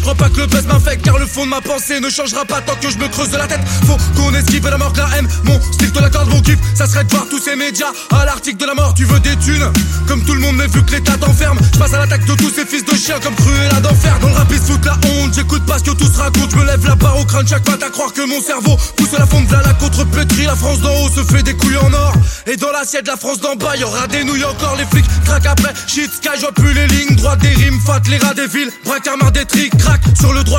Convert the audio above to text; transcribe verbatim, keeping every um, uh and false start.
crois pas que le buzz m'infecte, car le fond de ma pensée ne changera pas tant que je me creuse de la tête. Faut qu'on esquive la mort, que la haine, mon style te l'accorde, mon kiff. Ça serait de voir tous ces médias à l'article de la mort. Tu veux des thunes, comme tout le monde, mais vu que l'état t'enferme, je passe à l'attaque de tous ces fils de chiens comme Cruella d'enfer. Dans le rap ils se foutent la honte, j'écoute pas ce que tous racontent. Je me lève la barre au crâne chaque fois à croire que mon cerveau pousse la fonte v'là la contre-pétrie. La France d'en haut se fait des couilles en or, et dans l'assiette la France d'en bas y'aura des nouilles encore. Les flics craquent après, shit sky, je vois plus les lignes droites des rimes fat, les rats des villes, braquard marre des trics, crack sur le droit.